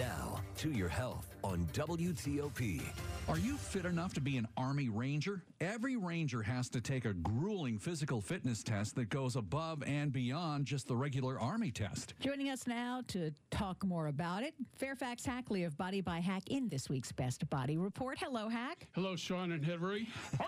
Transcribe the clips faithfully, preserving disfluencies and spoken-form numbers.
Now, to your health on W T O P. Are you fit enough to be an Army Ranger? Every Ranger has to take a grueling physical fitness test that goes above and beyond just the regular Army test. Joining us now to talk more about it, Fairfax Hackley of Body by Hack in this week's Best Body Report. Hello, Hack. Hello, Sean and Hillary.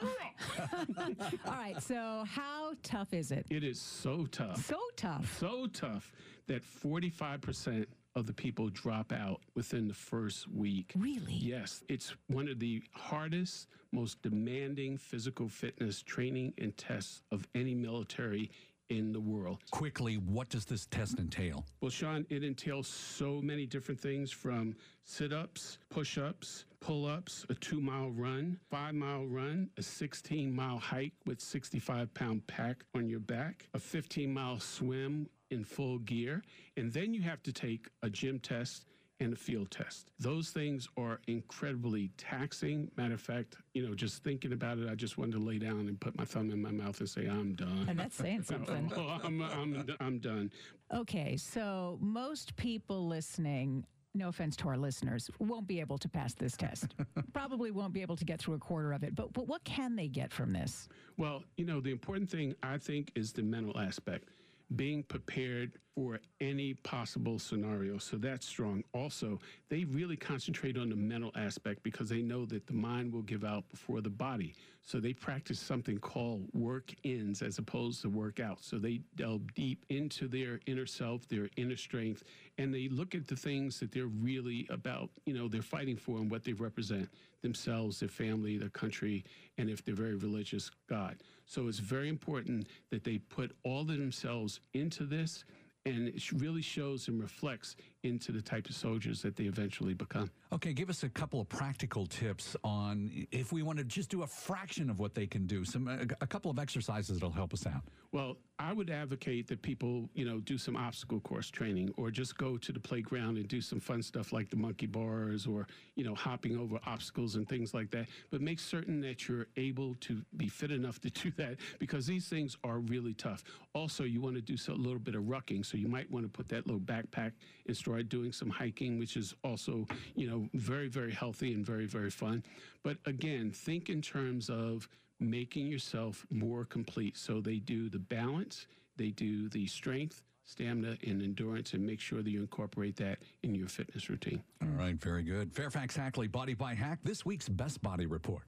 All right, so how tough is it? It is so tough. So tough. So tough that forty-five percent of the people drop out within the first week. Really? Yes. It's one of the hardest, most demanding physical fitness training and tests of any military in the world. Quickly, what does this test entail? Well, Sean, it entails so many different things, from sit-ups, push-ups, pull-ups, a two-mile run, five-mile run, a sixteen-mile hike with sixty-five pound pack on your back, a fifteen-mile swim in full gear, and then you have to take a gym test and a field test. Those things are incredibly taxing. Matter of fact, you know, just thinking about it, I just wanted to lay down and put my thumb in my mouth and say, I'm done. And that's saying something. oh, I'm, I'm, I'm done. Okay, so most people listening, no offense to our listeners, won't be able to pass this test. Probably won't be able to get through a quarter of it. But, but what can they get from this? Well, you know, the important thing, I think, is the mental aspect. Being prepared for any possible scenario. So that's strong. Also, they really concentrate on the mental aspect because they know that the mind will give out before the body. So they practice something called work-ins as opposed to workouts. So they delve deep into their inner self, their inner strength, and they look at the things that they're really about, you know, they're fighting for and what they represent, themselves, their family, their country, and if they're very religious, God. So it's very important that they put all of themselves into this, and it really shows and reflects into the type of soldiers that they eventually become. Okay, give us a couple of practical tips on if we want to just do a fraction of what they can do, some a, a couple of exercises that'll help us out. Well, I would advocate that people, you know, do some obstacle course training, or just go to the playground and do some fun stuff like the monkey bars, or, you know, hopping over obstacles and things like that. But make certain that you're able to be fit enough to do that, because these things are really tough. Also, you want to do so, a little bit of rucking. So you might want to put that little backpack and start doing some hiking, which is also, you know, very, very healthy and very, very fun. But again, think in terms of making yourself more complete. So they do the balance, they do the strength, stamina, and endurance, and make sure that you incorporate that in your fitness routine. All right, very good. Fairfax Hackley, Body by Hack, this week's Best Body Report.